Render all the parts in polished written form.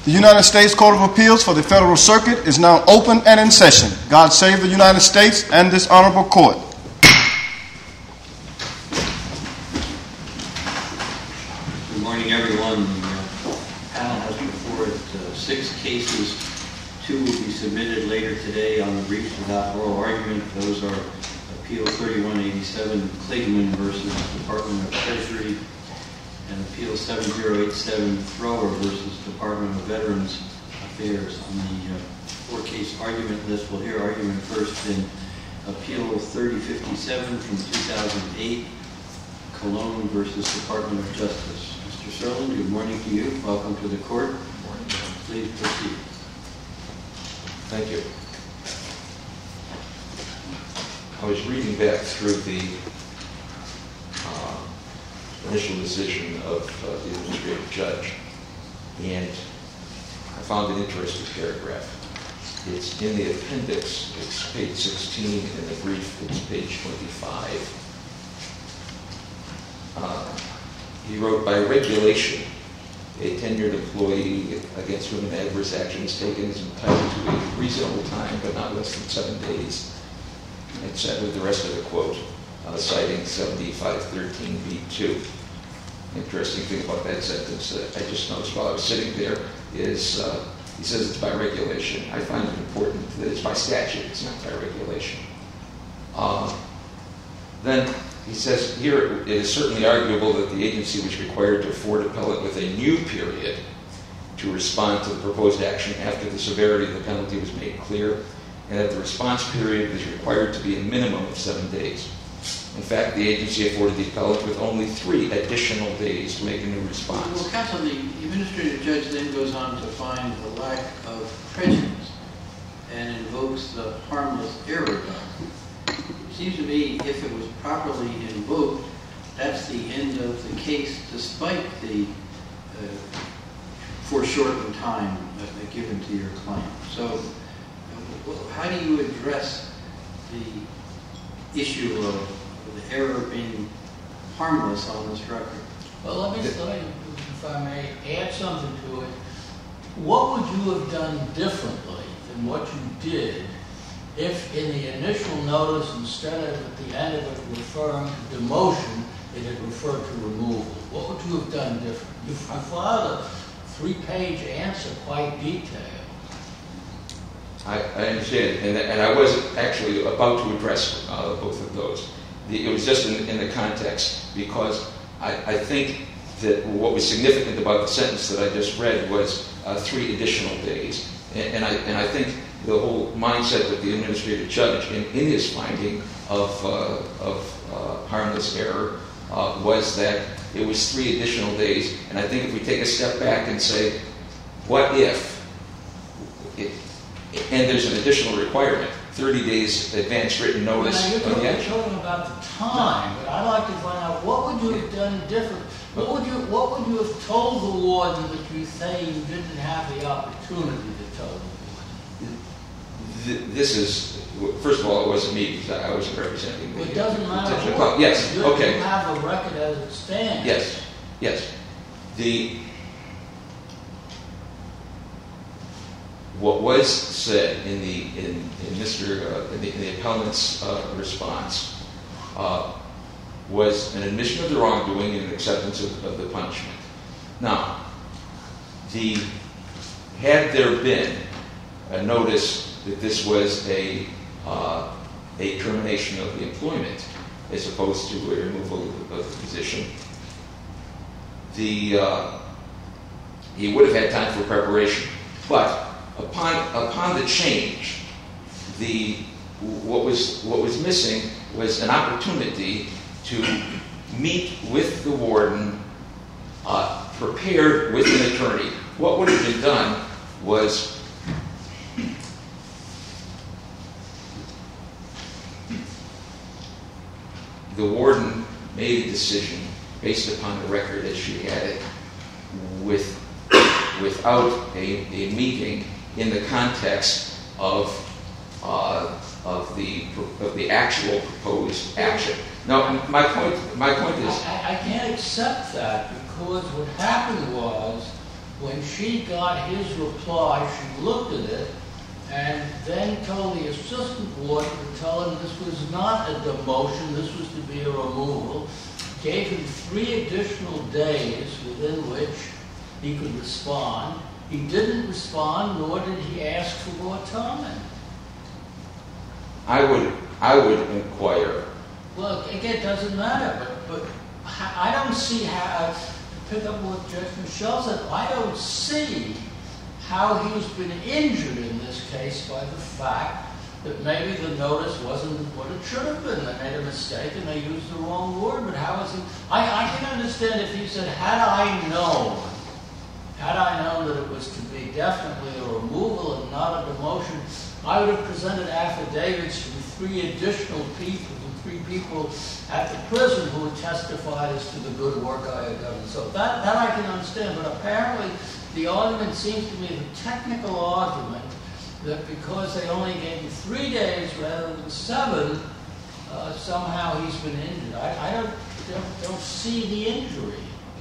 The United States Court of Appeals for the Federal Circuit is now open and in session. God save the United States and this honorable court. Good morning, everyone. The panel has before it 6 cases. 2 will be submitted later today on the briefs without oral argument. Those are Appeal 3187, Kligman versus Department of Treasury, and Appeal 7087, Thrower versus Department of Veterans Affairs. On the 4-case argument list, we'll hear argument first in Appeal 3057 from 2008, Cologne versus Department of Justice. Mr. Serlin, good morning to you. Welcome to the court. Good morning. Please proceed. Thank you. I was reading back through the initial decision of the administrative judge, and I found an interesting paragraph. It's in the appendix. It's page 16. In the brief, it's page 25. He wrote, by regulation, a tenured employee against whom an adverse action is taken is entitled to a reasonable time, but not less than 7 days. And said with the rest of the quote, citing 7513b2. Interesting thing about that sentence that I just noticed while I was sitting there is he says it's by regulation. I find it important that it's by statute, it's not by regulation. Then he says, here it is certainly arguable that the agency was required to afford appellant with a new period to respond to the proposed action after the severity of the penalty was made clear, and that the response period was required to be a minimum of 7 days. In fact, the agency afforded the appellant with only 3 additional days to make a new response. Well, counsel, the administrative judge then goes on to find the lack of prejudice and invokes the harmless error doctrine. It seems to me if it was properly invoked, that's the end of the case, despite the foreshortened time given to your client. So how do you address the issue of the error being harmless on this record? Well, let me, if I may, add something to it. What would you have done differently than what you did if in the initial notice, instead of at the end of it referring to demotion, it had referred to removal? What would you have done different? You filed a 3-page answer, quite detailed. I understand, and I was actually about to address both of those. It was just in the context, because I think that what was significant about the sentence that I just read was 3 additional days. And I think the whole mindset of the administrative judge in his finding of harmless error was that it was 3 additional days. And I think if we take a step back and say, what if, and there's an additional requirement, 30 days advance written notice. Well, you're talking about the time, but I'd like to find out what would you have done different? What would you have told the warden that you say you didn't have the opportunity to tell the warden? This is, first of all, it wasn't me because I wasn't representing the... Well, it doesn't matter. Yes, okay. You have a record as it stands. Yes. What was said in the appellant's response was an admission of the wrongdoing and an acceptance of the punishment. Now, had there been a notice that this was a termination of the employment as opposed to a removal of the position, he would have had time for preparation. But upon the change, what was missing was an opportunity to meet with the warden, prepared with an attorney. What would have been done was the warden made a decision based upon the record as she had it, without a meeting in the context of the actual proposed action. Now, my point is... I can't accept that, because what happened was, when she got his reply, she looked at it, and then told the assistant warden to tell him this was not a demotion, this was to be a removal, gave him 3 additional days within which he could respond. He didn't respond, nor did he ask for more time. I would inquire. Well, again, it doesn't matter, but I don't see how, to pick up what Judge Michel said, I don't see how he's been injured in this case by the fact that maybe the notice wasn't what it should have been. They made a mistake and they used the wrong word, but how is it? I can understand if he said, had I known that it was to be definitely a removal and not a demotion, I would have presented affidavits from 3 additional people, 3 people at the prison who had testified as to the good work I had done. So that I can understand, but apparently the argument seems to be the technical argument that because they only gave him 3 days rather than 7, somehow he's been injured. I don't see the injury.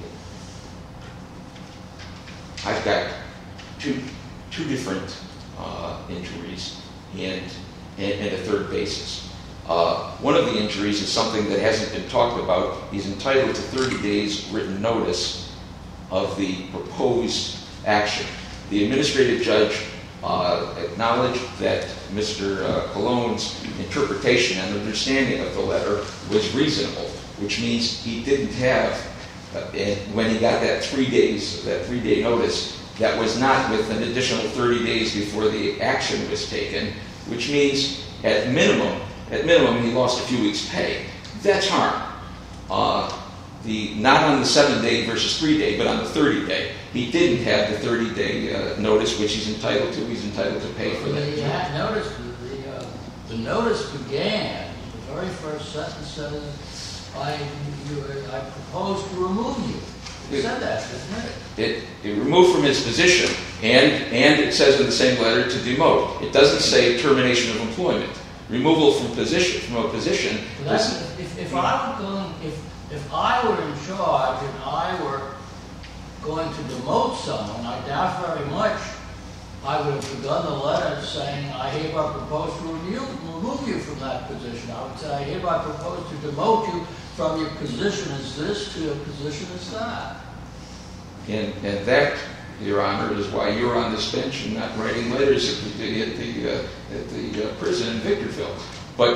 I've got two different injuries and a third basis. One of the injuries is something that hasn't been talked about. He's entitled to 30 days written notice of the proposed action. The administrative judge acknowledged that Mr. Cologne's interpretation and understanding of the letter was reasonable, which means he didn't have, when he got that 3-day notice, that was not with an additional 30 days before the action was taken, which means at minimum he lost a few weeks' pay. That's harm. Not on the 7-day versus 3-day, but on the 30-day. He didn't have the 30-day notice, which he's entitled to. He's entitled to pay for that. The notice began, the very first sentence says, I propose to remove you. It said that, didn't it? It removed from his position, and it says in the same letter to demote. It doesn't say termination of employment. Removal from a position. If I were in charge and I were going to demote someone, I doubt very much I would have begun the letter saying, I hereby propose to remove you from that position. I would say, I hereby propose to demote you from your position as this to your position as that. And that, Your Honor, is why you're on this bench and not writing letters at the prison in Victorville. But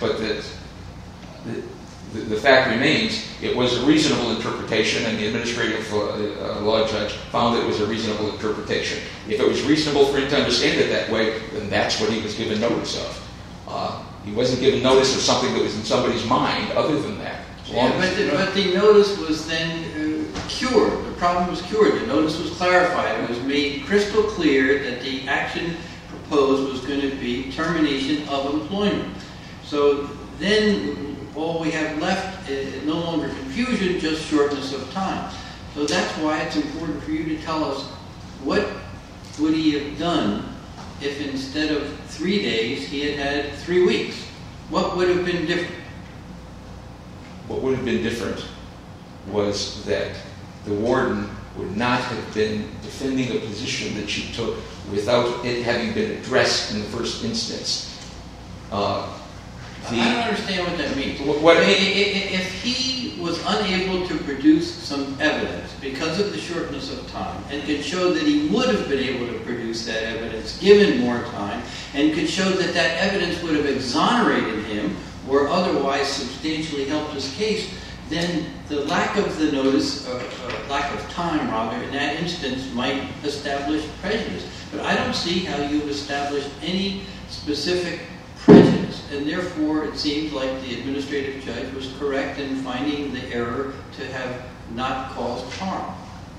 the fact remains, it was a reasonable interpretation, and the administrative law judge found it was a reasonable interpretation. If it was reasonable for him to understand it that way, then that's what he was given notice of. He wasn't given notice of something that was in somebody's mind other than that. But the notice was then cured. The problem was cured. The notice was clarified. It was made crystal clear that the action proposed was going to be termination of employment. So then all we have left is no longer confusion, just shortness of time. So that's why it's important for you to tell us what would he have done if instead of 3 days he had had 3 weeks. What would have been different? What would have been different was that the warden would not have been defending a position that she took without it having been addressed in the first instance. I don't understand what that means. If he was unable to produce some evidence because of the shortness of time, and could show that he would have been able to produce that evidence given more time, and could show that that evidence would have exonerated him or otherwise substantially helped his case, then the lack of the notice, lack of time rather, in that instance might establish prejudice. But I don't see how you've established any specific prejudice, and therefore it seems like the administrative judge was correct in finding the error to have not caused harm.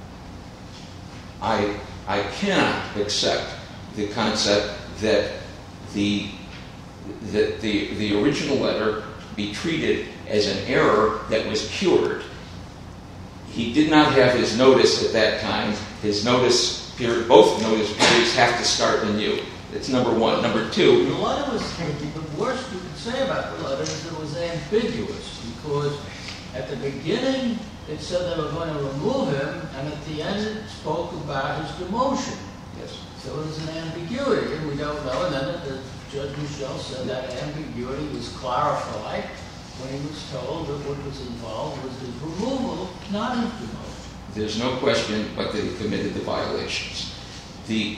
I cannot accept the concept that the original letter be treated as an error that was cured. He did not have his notice at that time. His notice period, both notice periods have to start anew. That's number one. Number two. The letter was, the worst you could say about the letter is it was ambiguous, because At the beginning, it said they were going to remove him, and at the end, it spoke about his demotion. Yes. So there's an ambiguity, and we don't know. And then Judge Michel said that ambiguity was clarified when he was told that what was involved was his removal, not his demotion. There's no question but that he committed the violations. The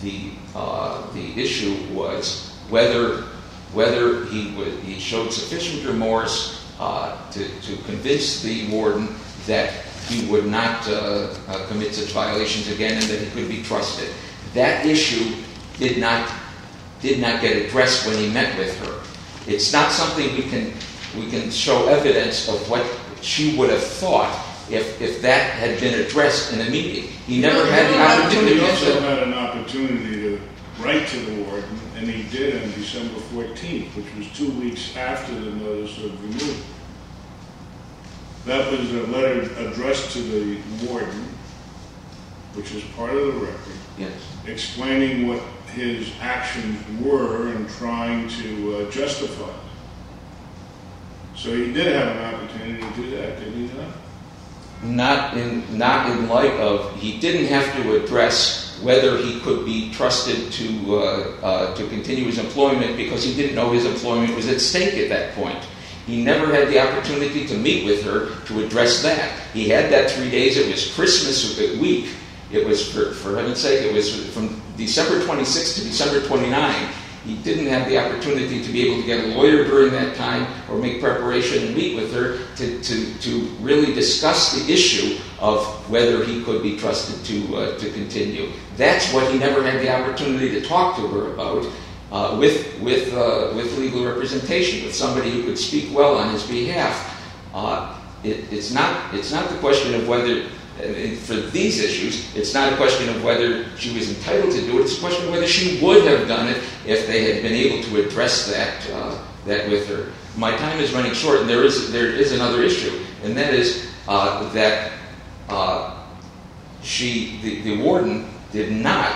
issue was whether he showed sufficient remorse to convince the warden that he would not commit such violations again and that he could be trusted. That issue did not get addressed when he met with her. It's not something we can show evidence of what she would have thought if that had been addressed in a meeting. He never had the opportunity. He also had an opportunity to write to the warden, and he did on December 14th, which was 2 weeks after the notice of removal. That was a letter addressed to the warden, which is part of the record, Yes. explaining what his actions were and trying to justify it. So he did have an opportunity to do that, did he not? Not in light of, he didn't have to address whether he could be trusted to continue his employment because he didn't know his employment was at stake at that point. He never had the opportunity to meet with her to address that. He had that 3 days. It was Christmas week. It was, for heaven's sake, it was from December 26th to December 29th. He didn't have the opportunity to be able to get a lawyer during that time or make preparation and meet with her to really discuss the issue of whether he could be trusted to continue. That's what he never had the opportunity to talk to her about with legal representation, with somebody who could speak well on his behalf. It's not the question of whether, for these issues, it's not a question of whether she was entitled to do it. It's a question of whether she would have done it if they had been able to address that with her. My time is running short, and there is another issue, and that is that the warden did not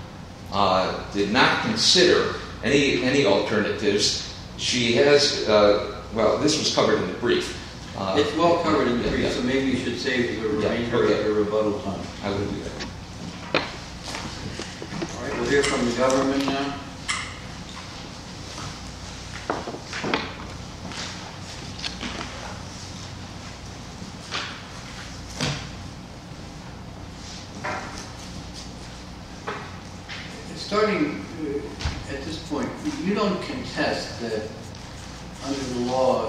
consider any alternatives. She has this was covered in the brief. It's well covered in the brief, so maybe you should save the remainder of your rebuttal time. I will do that. All right, we'll hear from the government now. Starting at this point, you don't contest that under the law,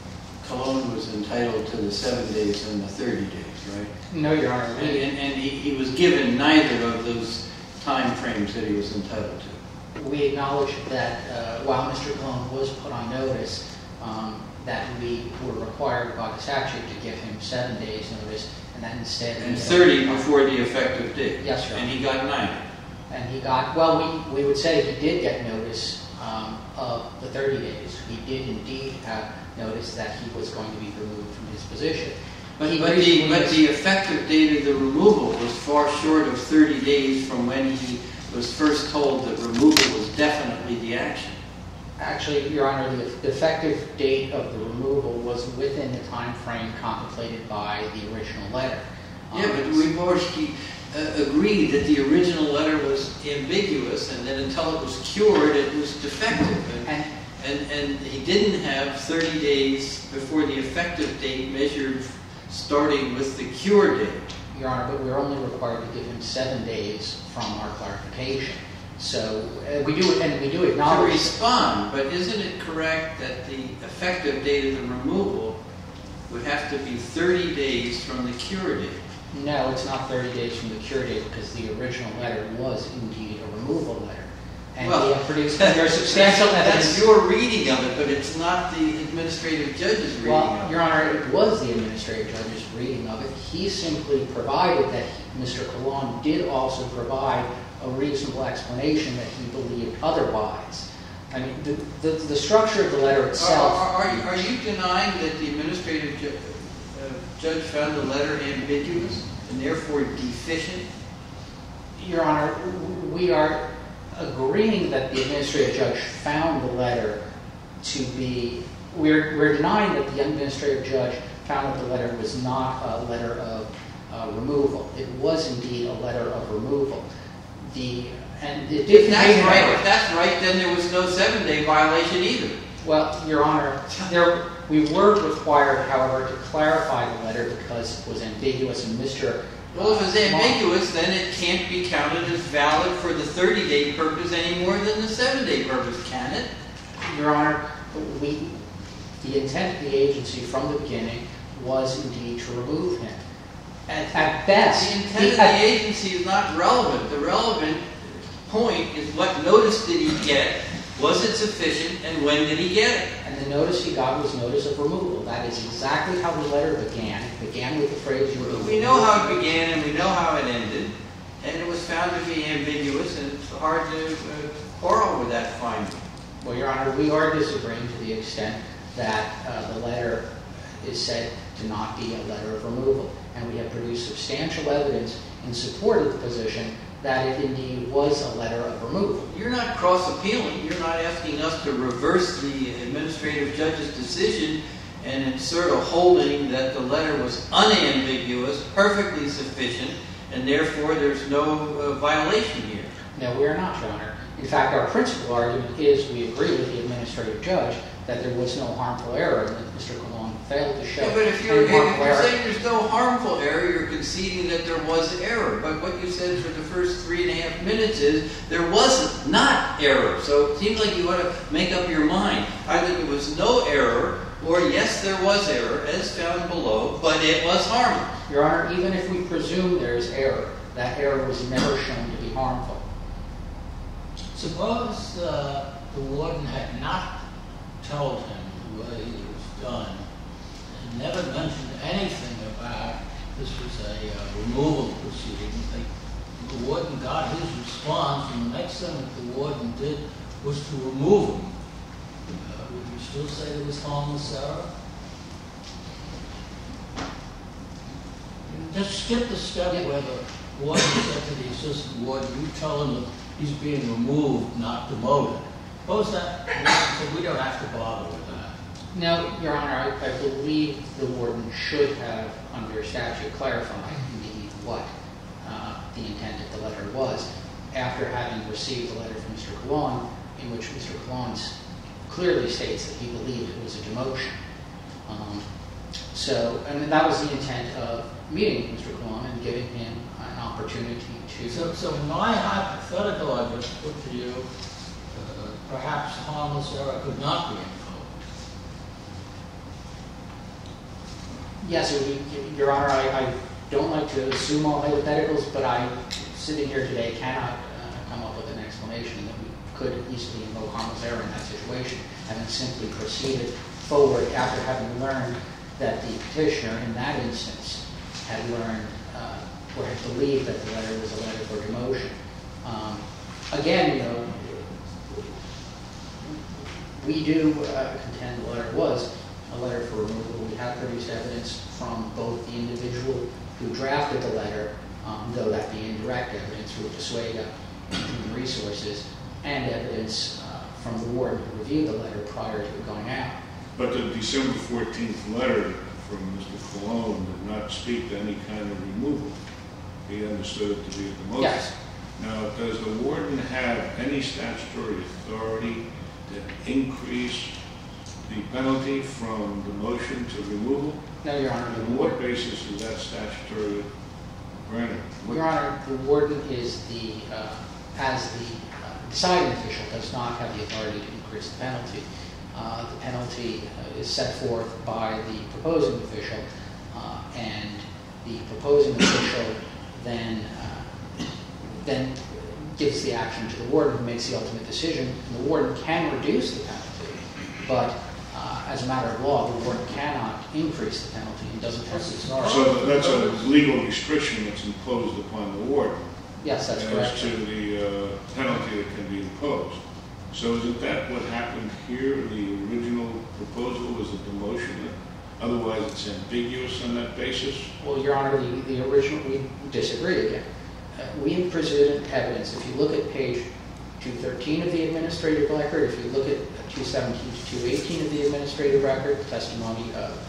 Colon was entitled to the 7 days and the 30 days, right? No, Your Honor. And he was given neither of those time frames that he was entitled to. We acknowledge that while Mr. Colon was put on notice, that we were required by the statute to give him 7 days notice, and that instead... And 30 before the effective date. Yes, Your Honor. And he got neither. And he got, well, we would say he did get notice of the 30 days. He did indeed have notice that he was going to be removed from his position. But the effective date of the removal was far short of 30 days from when he was first told that removal was definitely the action. Actually, Your Honor, the effective date of the removal was within the time frame contemplated by the original letter. Yeah, but we've already agreed that the original letter was ambiguous, and that until it was cured, it was defective. And he didn't have 30 days before the effective date measured starting with the cure date. Your Honor, but we're only required to give him 7 days from our clarification. So we do acknowledge... To respond, but isn't it correct that the effective date of the removal would have to be 30 days from the cure date? No, it's not 30 days from the cure date because the original letter was indeed a removal letter. And well, we have produced there's substantial evidence. That's your reading of it, but it's not the administrative judge's reading of it. Your Honor, it was the administrative judge's reading of it. He simply provided that Mr. Colon did also provide a reasonable explanation that he believed otherwise. I mean, the structure of the letter itself... Are you denying that the administrative judge found the letter ambiguous and therefore deficient? Your Honor, we are agreeing that the administrative judge found the letter to be... We're denying that the administrative judge found that the letter was not a letter of removal. It was indeed a letter of removal. And it did If that's right, then there was no 7-day violation either. Well, Your Honor, we were required, however, to clarify the letter because it was ambiguous, and Mr. Well, if it's ambiguous, then it can't be counted as valid for the 30-day purpose any more than the 7-day purpose, can it? Your Honor, the intent of the agency from the beginning was indeed to remove him. At best, the intent of the agency is not relevant. The relevant point is what notice did he get, was it sufficient, and when did he get it? And the notice he got was notice of removal. That is exactly how the letter began. It began with the phrase, "You remove." We know how it began and we know how it ended, and it was found to be ambiguous, and it's hard to quarrel with that finding. Well, Your Honor, we are disagreeing to the extent that the letter is said to not be a letter of removal. And we have produced substantial evidence in support of the position that it indeed was a letter of removal. You're not cross-appealing. You're not asking us to reverse the administrative judge's decision and insert a holding that the letter was unambiguous, perfectly sufficient, and therefore there's no violation here. No, we are not, Your Honor. In fact, our principal argument is we agree with the administrative judge that there was no harmful error and that Mr. Colon failed to show Yeah, but if any you're harmful error. saying there's no harmful error, you're conceding that there was error. But what you said for the first 3.5 minutes is there was not error. So it seems like you want to make up your mind. Either there was no error, or yes, there was error, as found below, but it was harmless. Your Honor, even if we presume there's error, that error was never shown to be harmful. Suppose the warden had not told him the way it was done and never mentioned anything about this was a removal proceeding. The warden got his response, and the next thing that the warden did was to remove him. Would you still say there was harmless error? Just skip the step where the warden said to the assistant warden, "You tell him that he's being removed, not demoted." Suppose that we don't have to bother with that. No, Your Honor, I believe the warden should have, under statute, clarified indeed what the intent of the letter was after having received the letter from Mr. Colon, in which Mr. Colon clearly states that he believed it was a demotion. And that was the intent of meeting Mr. Colon and giving him an opportunity to... So my hypothetical I just put to you, perhaps harmless error could not be invoked. Yes, Your Honor, I don't like to assume all hypotheticals, but I, sitting here today, cannot come up with an explanation that we could easily invoke harmless error in that situation, and then simply proceeded forward after having learned that the petitioner, in that instance, had learned or had believed that the letter was a letter for demotion. Again, we do contend the letter was a letter for removal. We have produced evidence from both the individual who drafted the letter, though that be indirect evidence through Dissuada and Human Resources, and evidence from the warden who reviewed the letter prior to it going out. But the December 14th letter from Mr. Colon did not speak to any kind of removal. He understood it to be a demotion. Yes. Now, does the warden have any statutory authority to increase the penalty from demotion to removal? No, Your Honor. On what basis is that statutory granted? Your Honor, the warden is as the deciding official, does not have the authority to increase the penalty. The penalty is set forth by the proposing official, and the proposing official then gives the action to the warden, who makes the ultimate decision. And the warden can reduce the penalty, but as a matter of law, the warden cannot increase the penalty and doesn't have the authority. So that's a legal restriction that's imposed upon the warden. Yes, that's correct. As to the penalty that can be imposed. So isn't that what happened here? The original proposal was a demotion. Otherwise, it's ambiguous on that basis? Well, Your Honor, the original, we disagree again. We have presented evidence. If you look at page 213 of the administrative record, if you look at 217 to 218 of the administrative record, testimony of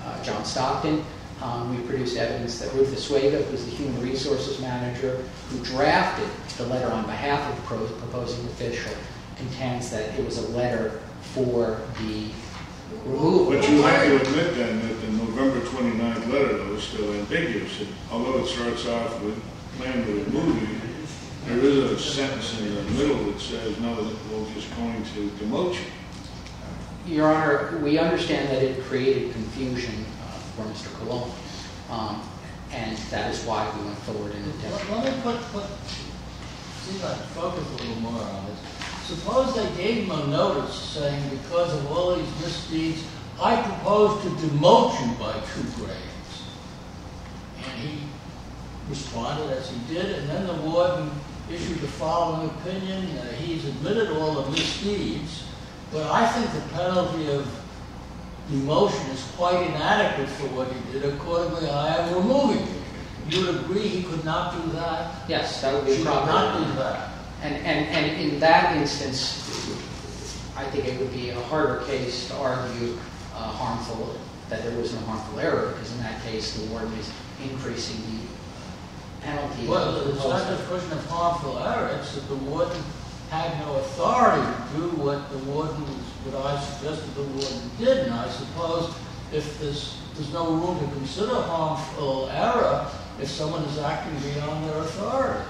John Stockton. We produced evidence that Ruth Asuega, who's the human resources manager who drafted the letter on behalf of the proposing official, contends that it was a letter for the removal. But you have to admit then that the November 29th letter, though, is still ambiguous. Although it starts off with plan to remove you, there is a sentence in the middle that says, no, we're just going to demote you. Your Honor, we understand that it created confusion for Mr. Colon, and that is why we went forward in attempt. Let me see if I can focus a little more on this. Suppose they gave him a notice saying, because of all these misdeeds, I propose to demote you by 2 grades. And he responded as he did, and then the warden issued the following opinion. He's admitted all the misdeeds, but I think the penalty of demotion is quite inadequate for what he did. Accordingly, I am removing you. You would agree he could not do that? Yes, that would be He proper. could not do that. And in that instance, I think it would be a harder case to argue that there was no harmful error, because in that case, the warden is increasing the penalty. Well, it's not just a question of harmful error. It's that the warden had no authority to do what I suggested the warden did. And I suppose if there's no room to consider harmful error if someone is acting beyond their authority.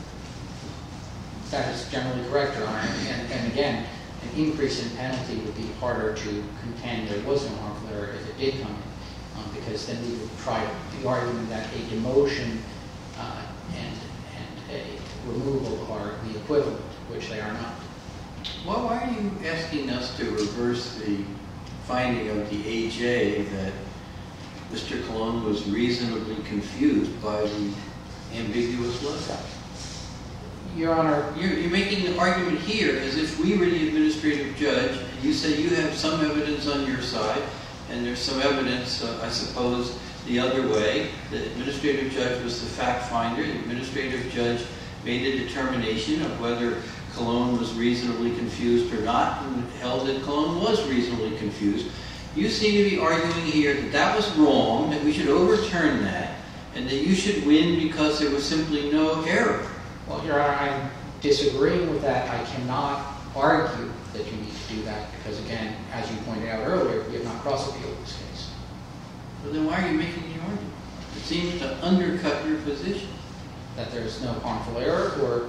That is generally correct, Your Honor. And again, an increase in penalty would be harder to contend there was no harmful error if it did come in, because then we would try the argument that a demotion and a removal are the equivalent, which they are not. Well, why are you asking us to reverse the finding of the AJ that Mr. Colon was reasonably confused by the ambiguous letter? Your Honor, You're making the argument here as if we were the administrative judge, and you say you have some evidence on your side, and there's some evidence, I suppose, the other way. The administrative judge was the fact finder. The administrative judge made a determination of whether Colon was reasonably confused or not, and held that Colon was reasonably confused. You seem to be arguing here that that was wrong, that we should overturn that, and that you should win because there was simply no error. well, Your Honor, I'm disagreeing with that. I cannot argue that you need to do that because, again, as you pointed out earlier, we have not cross-appealed this case. Well, then why are you making the argument? It seems to undercut your position. That there's no harmful error, or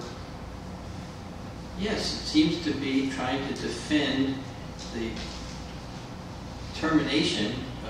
Yes, it seems to be trying to defend the termination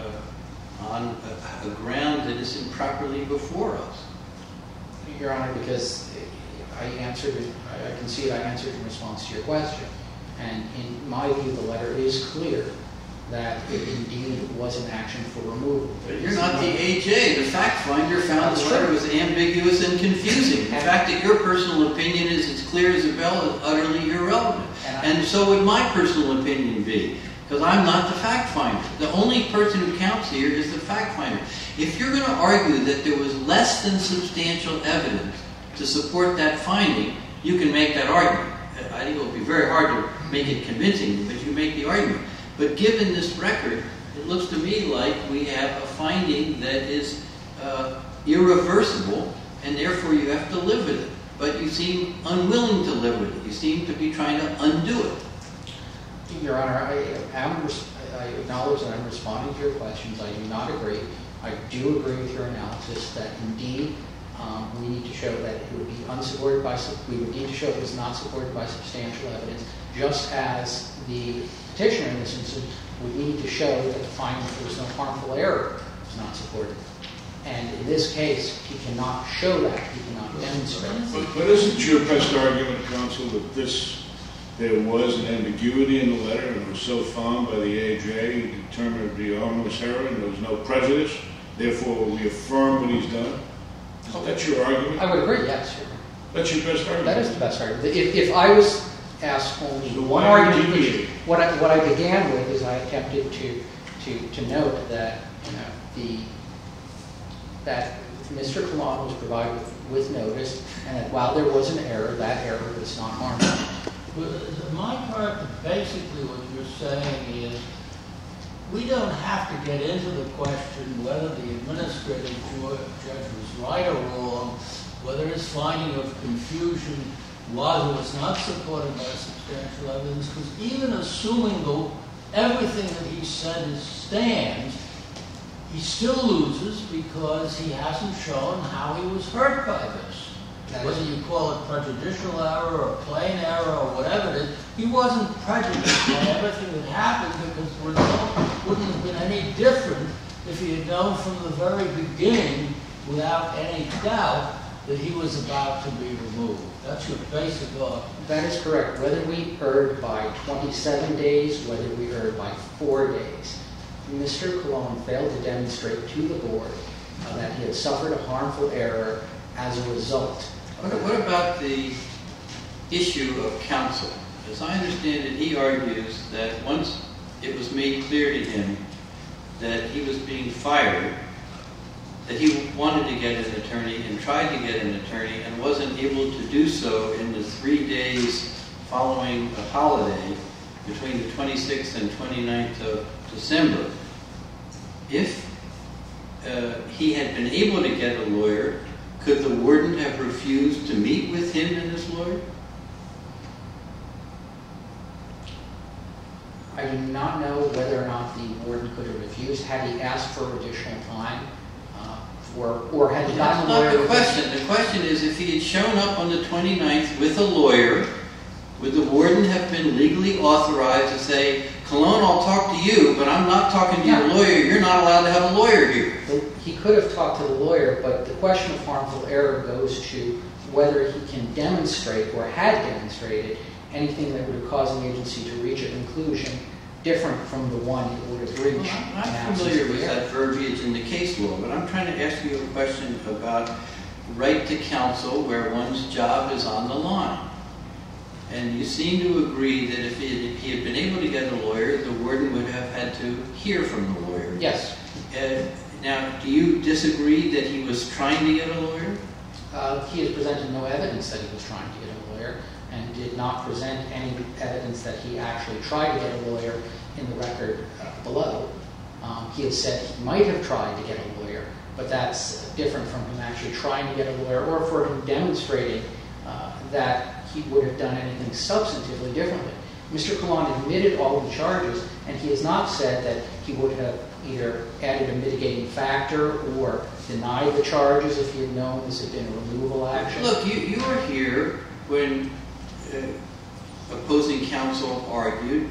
on a ground that is improperly before us. Your Honor, because I concede I answered in response to your question. And in my view, the letter is clear that it indeed was an action for removal. But you're not the AJ. The fact finder found the letter was ambiguous and confusing. The fact that your personal opinion is as clear as a bell is utterly irrelevant. And so would my personal opinion be, because I'm not the fact finder. The only person who counts here is the fact finder. If you're going to argue that there was less than substantial evidence to support that finding, you can make that argument. I think it will be very hard to make it convincing, but you make the argument. But given this record, it looks to me like we have a finding that is irreversible, and therefore you have to live with it. But you seem unwilling to live with it. You seem to be trying to undo it. Your Honor, I acknowledge that I'm responding to your questions. I do not agree. I do agree with your analysis that indeed we need to show that it would be unsupported by. We would need to show it was not supported by substantial evidence, just as the petitioner in this instance would need to show that the finding that there was no harmful error was not supported. And in this case, he cannot show that. He cannot demonstrate. But isn't your best argument, counsel, that there was an ambiguity in the letter and it was so found by the AJ to determine it to be harmless error and there was no prejudice, therefore we affirm what he's done? That's your argument? I would agree, yes, Your Honor. That's your best argument? That is the best argument. If I was asked only So one why argument, deviate? what I began with is I attempted to note that that Mr. Colon was provided with notice, and that while there was an error, that error was not harmful. My part, basically what you're saying is we don't have to get into the question whether the administrative judge was right or wrong, whether his finding of confusion was or was not supported by substantial evidence, because even assuming everything that he said stands, he still loses because he hasn't shown how he was hurt by this. Whether you call it prejudicial error or plain error or whatever it is, he wasn't prejudiced by everything that happened because the result wouldn't have been any different if he had known from the very beginning, without any doubt, that he was about to be removed. That's your basic argument. That is correct. Whether we erred by 27 days, whether we erred by 4 days, Mr. Colon failed to demonstrate to the board that he had suffered a harmful error as a result. What about the issue of counsel? As I understand it, he argues that once it was made clear to him that he was being fired, that he wanted to get an attorney and tried to get an attorney and wasn't able to do so in the 3 days following a holiday between the 26th and 29th of December. If he had been able to get a lawyer, could the warden have refused to meet with him and his lawyer? I do not know whether or not the warden could have refused. Had he asked for additional time, or had he gotten a lawyer? That's not the question. The question is, if he had shown up on the 29th with a lawyer, would the warden have been legally authorized to say, Colon, I'll talk to you, but I'm not talking to your lawyer. You're not allowed to have a lawyer here. He could have talked to the lawyer, but the question of harmful error goes to whether he can demonstrate or had demonstrated anything that would have caused the agency to reach a conclusion different from the one it would have reached. Well, I'm familiar with that verbiage in the case law, but I'm trying to ask you a question about right to counsel where one's job is on the line. And you seem to agree that if he had been able to get a lawyer, the warden would have had to hear from the lawyer. Yes. Now, do you disagree that he was trying to get a lawyer? He has presented no evidence that he was trying to get a lawyer and did not present any evidence that he actually tried to get a lawyer in the record below. He has said he might have tried to get a lawyer, but that's different from him actually trying to get a lawyer or for him demonstrating that he would have done anything substantively differently. Mr. Colon admitted all the charges, and he has not said that he would have either added a mitigating factor or denied the charges if he had known this had been a removal action. Look, you were here when opposing counsel argued,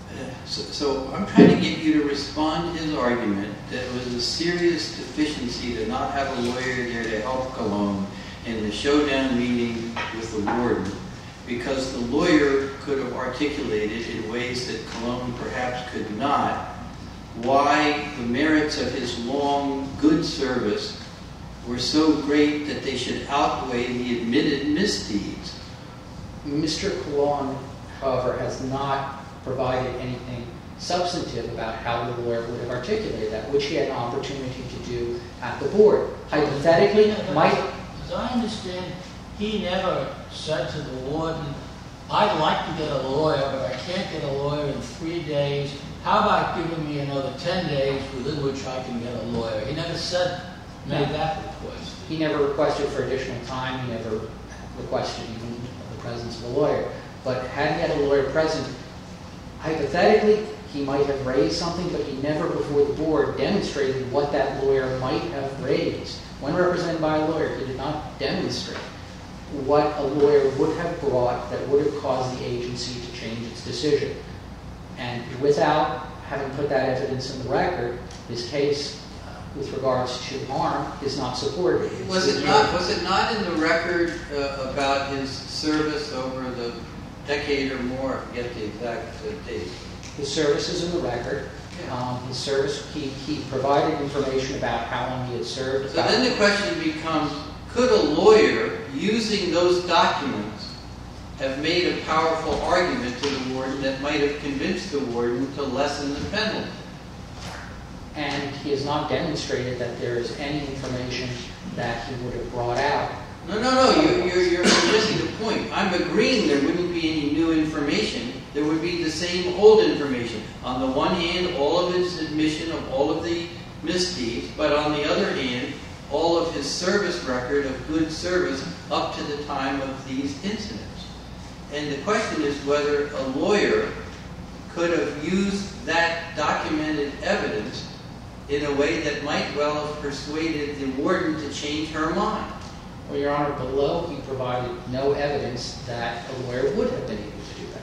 so I'm trying to get you to respond to his argument that it was a serious deficiency to not have a lawyer there to help Colon in the showdown meeting with the warden, because the lawyer could have articulated in ways that Colon perhaps could not why the merits of his long good service were so great that they should outweigh the admitted misdeeds. Mr. Colon, however, has not provided anything substantive about how the lawyer would have articulated that, which he had an opportunity to do at the board. Hypothetically, as I understand, he never said to the warden, I'd like to get a lawyer, but I can't get a lawyer in 3 days. How about giving me another 10 days within which I can get a lawyer? He never made that request. He never requested for additional time. He never requested even the presence of a lawyer. But had he had a lawyer present, hypothetically, he might have raised something, but he never before the board demonstrated what that lawyer might have raised. When represented by a lawyer, he did not demonstrate what a lawyer would have brought that would have caused the agency to change its decision. And without having put that evidence in the record, his case with regards to harm is not supported. Was it not in the record about his service over the decade or more? I forget the exact date. His service is in the record. Yeah. His service, he provided information about how long he had served. So then the question becomes, could a lawyer, using those documents, have made a powerful argument to the warden that might have convinced the warden to lessen the penalty? And he has not demonstrated that there is any information that he would have brought out. No, you're missing the point. I'm agreeing there wouldn't be any new information there would be the same old information. On the one hand, all of his admission of all of the misdeeds, but on the other hand, all of his service record of good service up to the time of these incidents. And the question is whether a lawyer could have used that documented evidence in a way that might well have persuaded the warden to change her mind. Well, Your Honor, below he provided no evidence that a lawyer would have been able to do that.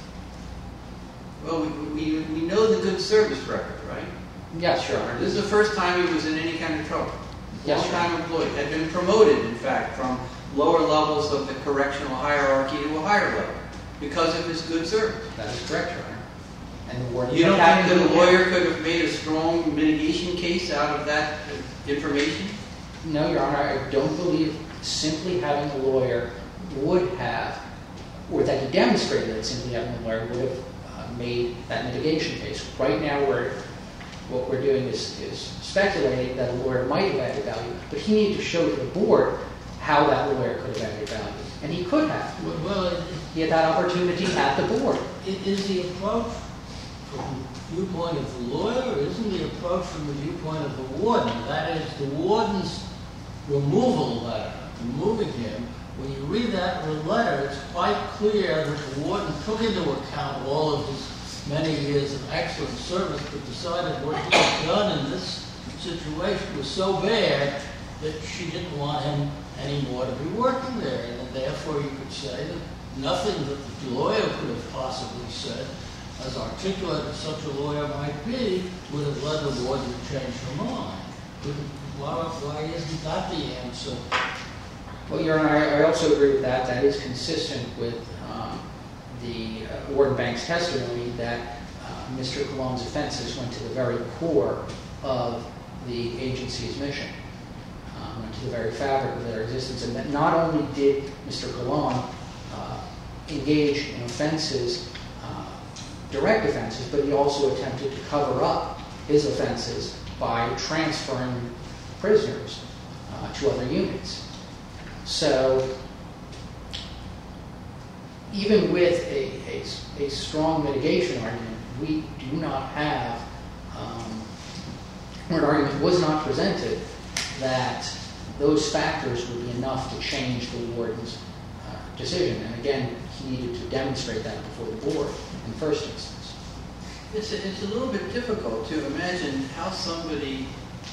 Well, we know the good service record, right? Yes, Your Honor. This is the first time he was in any kind of trouble. Yes, Long-time employee. Had been promoted, in fact, from lower levels of the correctional hierarchy to a higher level because of his good service. That is correct, Your Honor. And the warden You don't kept think that a having lawyer could have made a strong mitigation case out of that information? No, Your Honor, I don't believe simply having a lawyer would have, or that he demonstrated that simply having a lawyer would have made that mitigation case. Right now, what we're doing is speculating that a lawyer might have added value, but he needed to show to the board how that lawyer could have added value. And he could have. Well, He had that opportunity at the board. is the approach from the viewpoint of the lawyer, or isn't the approach from the viewpoint of the warden? That is, the warden's removal letter, removing him. When you read that letter, it's quite clear that the warden took into account all of his many years of excellent service, but decided what he had done in this situation was so bad that she didn't want him anymore to be working there. And therefore, you could say that nothing that the lawyer could have possibly said, as articulate as such a lawyer might be, would have led the warden to change her mind. Why isn't that the answer? Well, Your Honor, I also agree with that. That is consistent with the Warden Banks' testimony that Mr. Colon's offenses went to the very core of the agency's mission, went to the very fabric of their existence, and that not only did Mr. Colon engage in offenses, direct offenses, but he also attempted to cover up his offenses by transferring prisoners to other units. So, even with a strong mitigation argument, we do not have, or an argument was not presented that those factors would be enough to change the warden's decision. And again, he needed to demonstrate that before the board in the first instance. It's a little bit difficult to imagine how somebody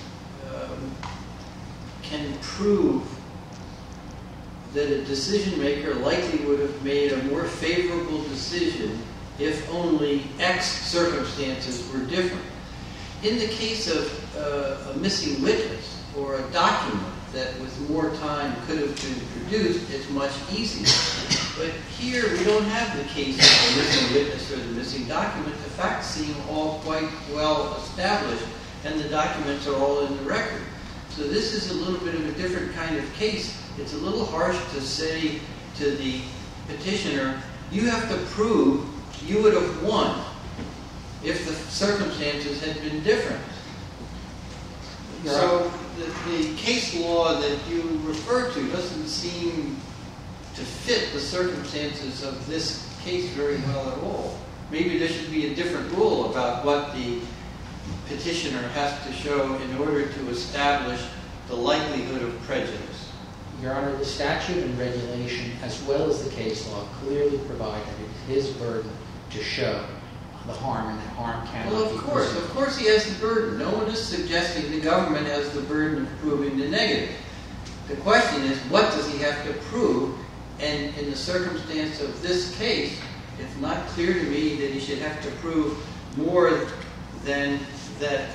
can prove that a decision maker likely would have made a more favorable decision if only X circumstances were different. In the case of a missing witness or a document that with more time could have been produced, it's much easier. But here we don't have the case of the missing witness or the missing document. The facts seem all quite well established and the documents are all in the record. So this is a little bit of a different kind of case. It's a little harsh to say to the petitioner, you have to prove you would have won if the circumstances had been different. So the case law that you refer to doesn't seem to fit the circumstances of this case very well at all. Maybe there should be a different rule about what the petitioner has to show in order to establish the likelihood of prejudice. Your Honor, the statute and regulation, as well as the case law, clearly provide that it is his burden to show the harm, and that harm cannot be proved. Of course he has the burden. No one is suggesting the government has the burden of proving the negative. The question is, what does he have to prove? And in the circumstance of this case, it's not clear to me that he should have to prove more than that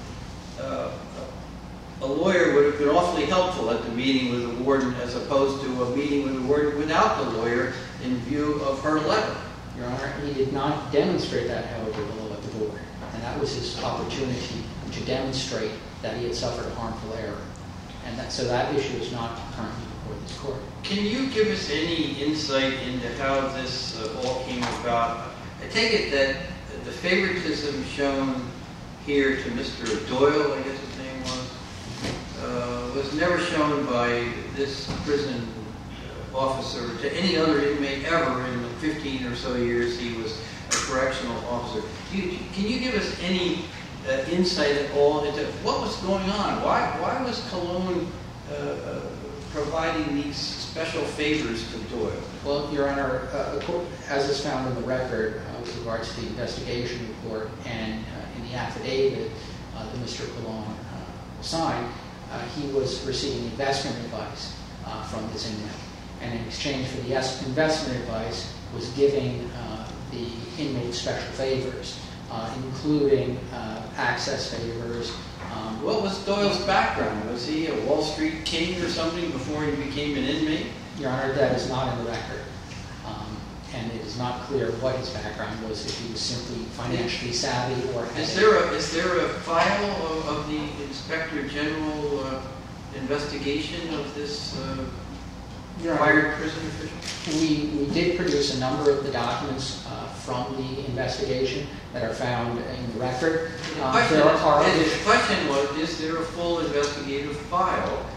a lawyer would have been awfully helpful at the meeting with the warden as opposed to a meeting with the warden without the lawyer in view of her letter. Your Honor, he did not demonstrate that, however, below at the board. And that was his opportunity to demonstrate that he had suffered a harmful error. And so that issue is not currently before this court. Can you give us any insight into how this all came about? I take it that the favoritism shown here to Mr. Doyle, I guess his name was never shown by this prison officer to any other inmate ever in the 15 or so years he was correctional officer. Can you give us any insight at all into what was going on? Why was Cologne providing these special favors to Doyle? Well, Your Honor, as is found in the record with regards to the investigation report and in the affidavit that Mr. Cologne signed, he was receiving investment advice from this inmate. And in exchange for the investment advice, was giving the inmate special favors, including access favors. What was Doyle's background? Was he a Wall Street king or something before he became an inmate? Your Honor, that is not in the record. And it is not clear what his background was, if he was simply financially savvy or... Is there a file of the Inspector General investigation of this fired prison official? We did produce a number of the documents from the investigation that are found in the record. The question was, is there a full investigative file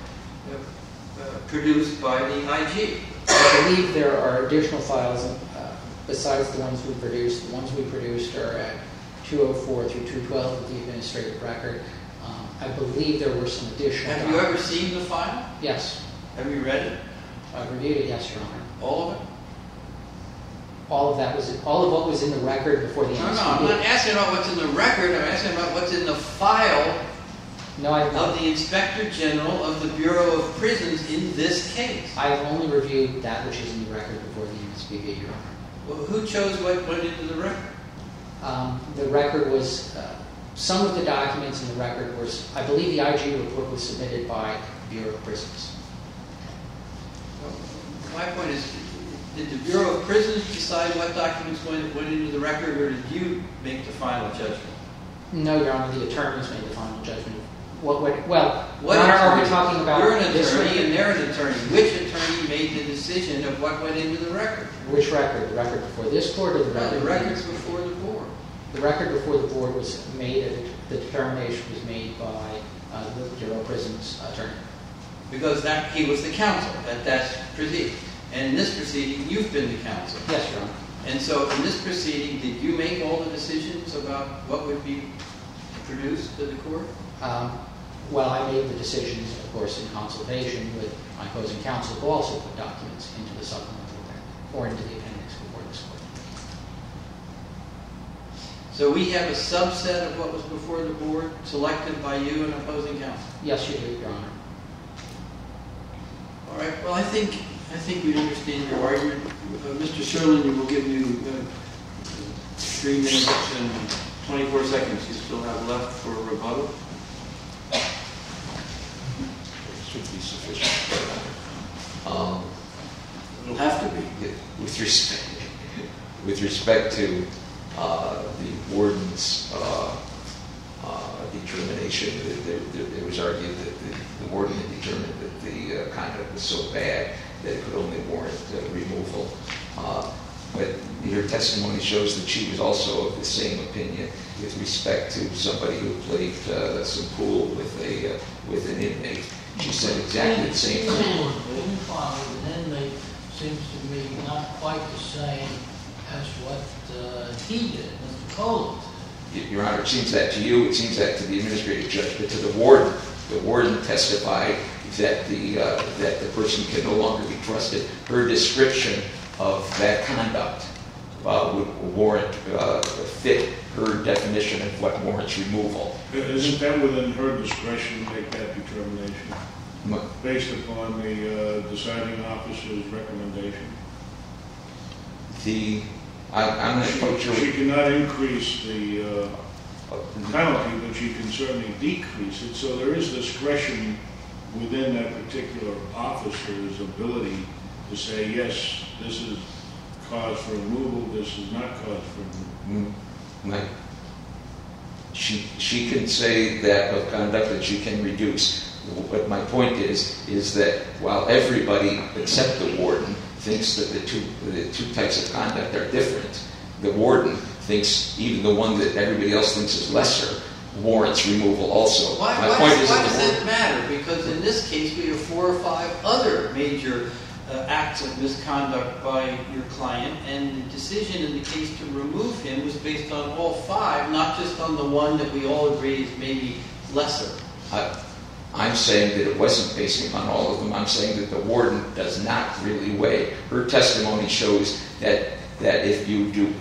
produced by the IG? I believe there are additional files besides the ones we produced. The ones we produced are at 204 through 212 of the administrative record. I believe there were some additional... Have you ever seen the file? Yes. Have you read it? I've reviewed it, yes, Your Honor. All of it? All of what was in the record before the No, I'm not asking about what's in the record. I'm asking about what's in the file of the Inspector General of the Bureau of Prisons in this case. I've only reviewed that which is in the record before the MSPB, Your Honor. Well, who chose what went into the record? The record was... some of the documents in the record were... I believe the IG report was submitted by the Bureau of Prisons. Well, my point is, did the Bureau of Prisons decide what documents went into the record, or did you make the final judgment? No, Your Honor, the attorneys made the final judgment. Your Honor, attorney? are we talking about... You're an attorney and they're an attorney. Which attorney made the decision of what went into the record? Which record? The record before this court or the record... The records before the board. The record before the board was made, the determination was made by the Bureau of Prisons attorney. Because he was the counsel at that proceeding. And in this proceeding, you've been the counsel. Yes, Your Honor. And so in this proceeding, did you make all the decisions about what would be produced to the court? Well, I made the decisions, of course, in consultation with my opposing counsel, who also put documents into the supplemental or into the appendix before this court. So we have a subset of what was before the board selected by you and opposing counsel? Yes, you do, Your Honor. All right. Well, I think we understand your argument. Mr. Serlin, will give you 3 minutes and 24 seconds you still have left for rebuttal. Should be sufficient. It'll have to be. With respect to the warden's determination, it was argued that the warden had determined that the conduct was so bad that it could only warrant removal. But her testimony shows that she was also of the same opinion with respect to somebody who played some pool with an inmate. She said exactly the same thing. Being found with an inmate seems to me not quite the same as what he did, Mr. Cole did. Your Honor, it seems that to you, it seems that to the administrative judge, but to the warden testified that the person can no longer be trusted. Her description of that conduct would warrant fit her definition of what warrants removal. Isn't that within her discretion to make that determination based upon the deciding officer's recommendation? I'm not quite sure. She cannot increase the penalty, but she can certainly decrease it. So there is discretion within that particular officer's ability to say, yes, this is cause for removal, this is not cause for removal. She can say that of conduct that she can reduce. But my point is that while everybody except the warden thinks that the two types of conduct are different, the warden thinks even the one that everybody else thinks is lesser warrants removal also. Why does it matter? Because in this case we have 4 or 5 other major acts of misconduct by your client, and the decision in the case to remove him was based on all 5, not just on the one that we all agree is maybe lesser. I'm saying that it wasn't based on all of them. I'm saying that the warden does not really weigh. Her testimony shows that if you give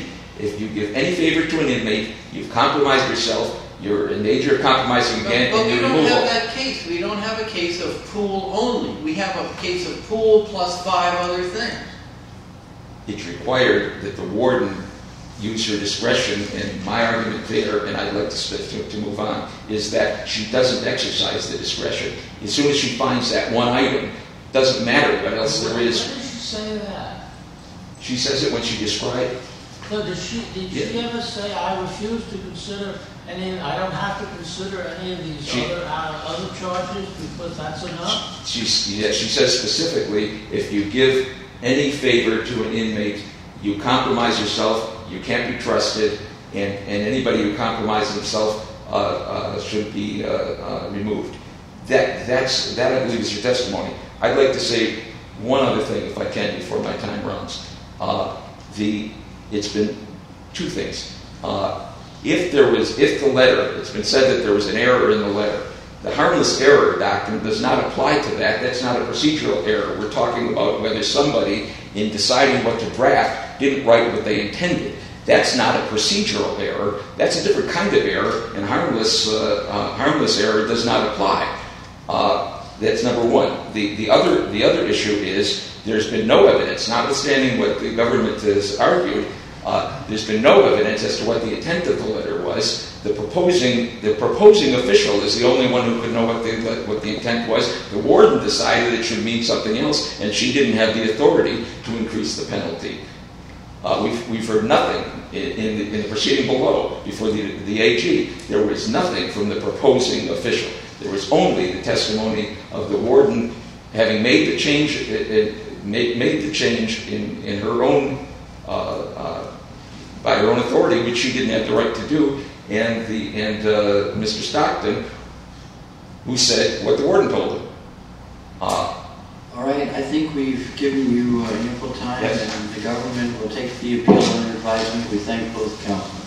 any favor to an inmate, you've compromised yourself, you're in danger of compromising again, But and we you don't remove have them. that case. We don't have a case of pool only. We have a case of pool plus 5 other things. It's required that the warden use her discretion, and my argument there, and I'd like to move on, is that she doesn't exercise the discretion. As soon as she finds that one item, doesn't matter what else there is. When did she say that? She says it when she described. No, did she ever say, I refuse to consider I don't have to consider any of these other charges because that's enough? She says specifically, if you give any favor to an inmate, you compromise yourself, you can't be trusted, and anybody who compromises himself should be removed. That I believe is your testimony. I'd like to say one other thing, if I can, before my time runs. It's been 2 things. If the letter, it's been said that there was an error in the letter, the harmless error doctrine does not apply to that. That's not a procedural error. We're talking about whether somebody, in deciding what to draft, didn't write what they intended. That's not a procedural error. That's a different kind of error, and harmless error does not apply. That's number one. The other issue is there's been no evidence, notwithstanding what the government has argued. There's been no evidence as to what the intent of the letter was. The proposing official is the only one who could know what the intent was. The warden decided it should mean something else, and she didn't have the authority to increase the penalty. We've heard nothing in the proceeding below before the AG. There was nothing from the proposing official. There was only the testimony of the warden having made the change in her own by her own authority, which she didn't have the right to do, and Mr. Stockton, who said what the warden told him. All right, I think we've given you ample time, Yes. and the government will take the appeal under advisement. We thank both counsel.